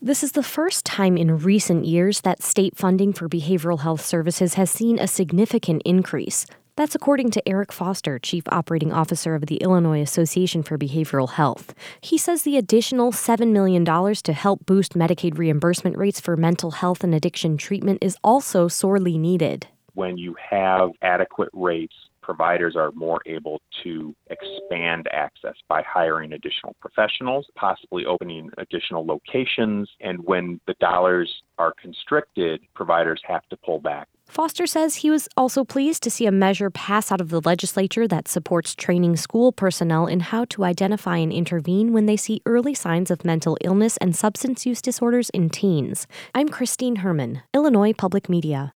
This is the first time in recent years that state funding for behavioral health services has seen a significant increase. That's according to Eric Foster, Chief Operating Officer of the Illinois Association for Behavioral Health. He says the additional $7 million to help boost Medicaid reimbursement rates for mental health and addiction treatment is also sorely needed. When you have adequate rates, providers are more able to expand access by hiring additional professionals, possibly opening additional locations. And when the dollars are constricted, providers have to pull back. Foster says he was also pleased to see a measure pass out of the legislature that supports training school personnel in how to identify and intervene when they see early signs of mental illness and substance use disorders in teens. I'm Christine Herman, Illinois Public Media.